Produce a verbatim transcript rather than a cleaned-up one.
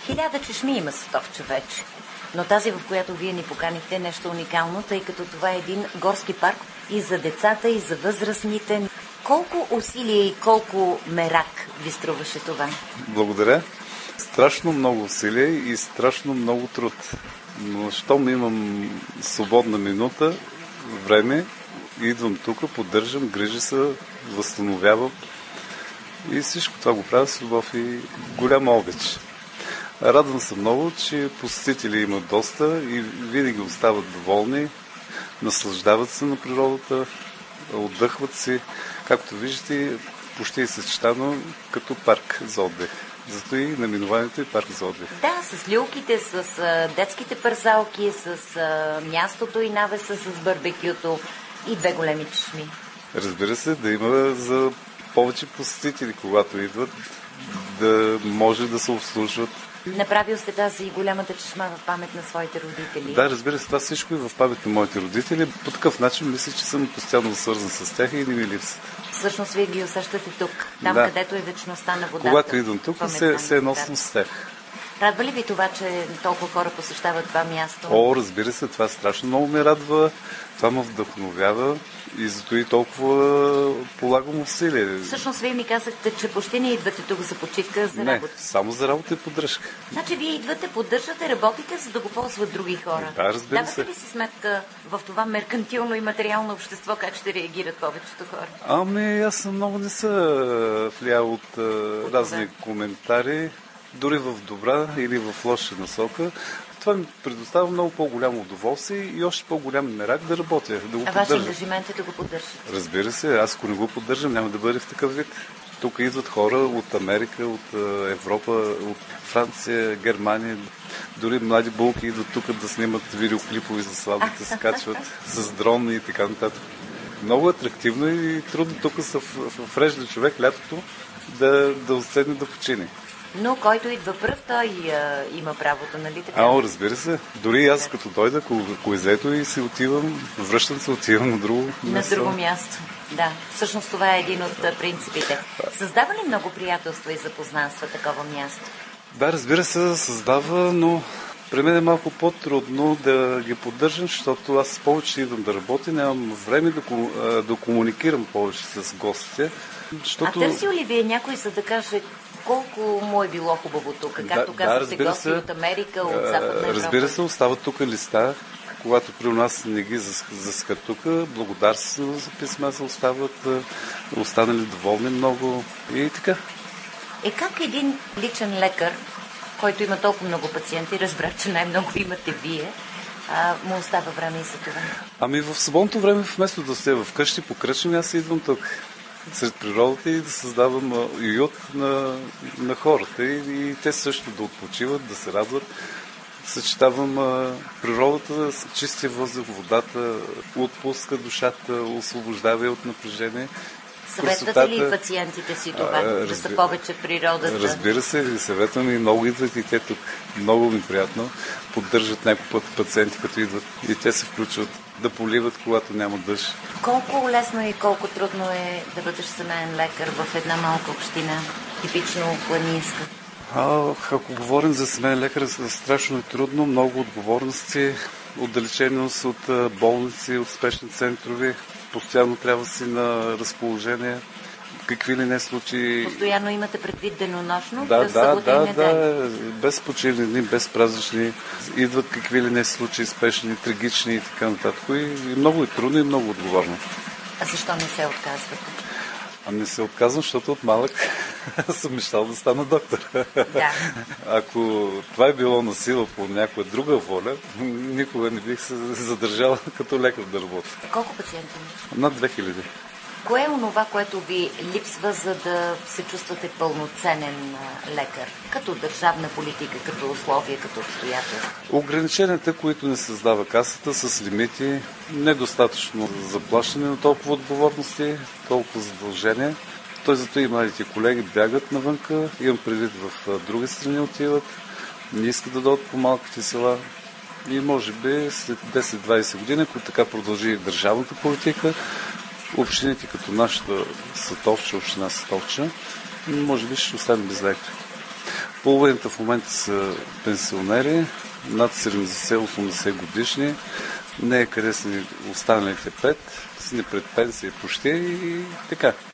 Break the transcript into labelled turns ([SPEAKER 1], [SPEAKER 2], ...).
[SPEAKER 1] Хиляда чешми има Сатовча вече. Но тази, в която вие ни поканихте, е нещо уникално, тъй като това е един горски парк и за децата, и за възрастните. Колко усилия и колко мерак ви струваше това?
[SPEAKER 2] Благодаря. Страшно много усилия и страшно много труд. Но щом имам свободна минута, време, идвам тук, поддържам, грижа се, възстановявам. И всичко това го правя с любов и голяма обич. Радвам се много, че посетители имат доста и винаги остават доволни, наслаждават се на природата, отдъхват си. Както виждате, почти е съчетано като парк за отдих. Зато и наименованието е парк за отдих.
[SPEAKER 1] Да, с люлките, с а, детските парзалки, с а, мястото и навеса, с барбекюто и две големи чешми.
[SPEAKER 2] Разбира се, да има за повече посетители, когато идват, да може да се обслужват.
[SPEAKER 1] Направил сте тази голямата чешма в памет на своите родители?
[SPEAKER 2] Да, разбира се, това всичко е в памет на моите родители. По такъв начин мисля, че съм постоянно свързан с тях и не ми липсват.
[SPEAKER 1] Всъщност вие ги усещате тук, там
[SPEAKER 2] да.
[SPEAKER 1] където е вечността на водата.
[SPEAKER 2] Когато идвам тук, се, се ноsim с тях.
[SPEAKER 1] Радва ли ви това, че толкова хора посещават това място?
[SPEAKER 2] О, разбира се, това страшно много ме радва, това ме вдъхновява и зато и толкова полагам усилия.
[SPEAKER 1] Всъщност вие ми казахте, че почти не идвате тук за почивка, за
[SPEAKER 2] не,
[SPEAKER 1] работа.
[SPEAKER 2] Не, само за работа и поддръжка.
[SPEAKER 1] Значи вие идвате, поддържате, работите, за да го ползват други хора.
[SPEAKER 2] Да, разбира
[SPEAKER 1] Давате
[SPEAKER 2] се.
[SPEAKER 1] ли си сметка в това меркантилно и материално общество, как ще реагират повечето хора?
[SPEAKER 2] Ами, аз съм много не са влиял от, от разни коментари, дори в добра или в лоша насока. Това ми предоставя много по-голямо удоволствие и още по-голям мерак да работя, да го
[SPEAKER 1] а
[SPEAKER 2] поддържам.
[SPEAKER 1] ваш ангажимент е да го поддържате?
[SPEAKER 2] Разбира се, аз ако не го поддържам, няма да бъде в такъв вид. Тук идват хора от Америка, от Европа, от Франция, Германия. Дори млади булки идват тук да снимат видеоклипови за сватбите, се качват с дрон и така нататък. Много атрактивно и трудно тук се врежда човек лятото да, да отседне да почине.
[SPEAKER 1] Но който идва пръв, той а, има правото, нали така?
[SPEAKER 2] А, рразбира се. Дори аз като дойда, ако е заето и си отивам, връщам се, отивам на друго място.
[SPEAKER 1] На друго място, да. Всъщност това е един от принципите. Създава ли много приятелства и запознанства такова място?
[SPEAKER 2] Да, разбира се, създава, но при мен е малко по-трудно да ги поддържам, защото аз повече идвам да работя, нямам време да, да комуникирам повече с гостите. Защото...
[SPEAKER 1] А търсил ли ви е някой, за да каже колко му е било хубаво тук? Както
[SPEAKER 2] да,
[SPEAKER 1] казвате,
[SPEAKER 2] да,
[SPEAKER 1] гости
[SPEAKER 2] се,
[SPEAKER 1] от Америка, от Западна Европа.
[SPEAKER 2] Разбира се, остават тук листа. Когато при нас не ги заскат тук, благодарствено за писма се остават, останали доволни много и така.
[SPEAKER 1] Е как един личен лекар, който има толкова много пациенти, разбра, че най-много имате вие, а, му остава време и за това?
[SPEAKER 2] Ами в свободното време, вместо да сте вкъщи по кръчни, аз идвам тук сред природата и да създавам уют на, на хората и, и те също да отпочиват, да се радват. Съчетавам а, природата с чистия въздух, водата, отпуска душата, освобождава от напрежение.
[SPEAKER 1] Съветвате ли пациентите си това, а, разби... да са повече в природата?
[SPEAKER 2] Разбира се, съветвам и много идват и те тук. Много ми приятно. Поддържат някой път пациенти, като идват и те се включват да поливат, когато няма дъжд.
[SPEAKER 1] Колко лесно и колко трудно е да бъдеш семейен лекар в една малка община, типично планинска?
[SPEAKER 2] А, ако говорим за семейен лекар, е страшно трудно, много отговорности, отдалеченост от болници, от спешни центрови. Постоянно трябва си на разположение. Какви ли не случаи...
[SPEAKER 1] Постоянно имате предвид денонощно?
[SPEAKER 2] Да, да, да,
[SPEAKER 1] да.
[SPEAKER 2] Без почивни дни, без празнични. Идват какви ли не случаи, спешни, трагични и така нататък. И, и много е трудно и много отговорно.
[SPEAKER 1] А защо не се отказвате?
[SPEAKER 2] А не се отказвам, защото от малък съм мечтал да стана доктор.
[SPEAKER 1] Да.
[SPEAKER 2] Ако това е било на сила по някоя друга воля, никога не бих се задържал като лекар да работя.
[SPEAKER 1] Колко пациенти имаш?
[SPEAKER 2] Над две хиляди.
[SPEAKER 1] Кое е онова, което ви липсва, за да се чувствате пълноценен лекар? Като държавна политика, като условия, като обстоятелства?
[SPEAKER 2] Ограниченията, които не създава касата, с лимити, недостатъчно заплащане на толкова отговорности, толкова задължения. Той зато и младите колеги бягат навънка, имам предвид в други страни отиват, не искат да дойдат по малките села. И може би след десет-двайсет години, ако така продължи държавната политика, общините като нашата Сатовча, община Сатовча, може би ще остане без лекари. Половината в момента са пенсионери, над седемдесет-осемдесет годишни. Не е къде са ни останалите пет, са ни пред пенсия почти и така.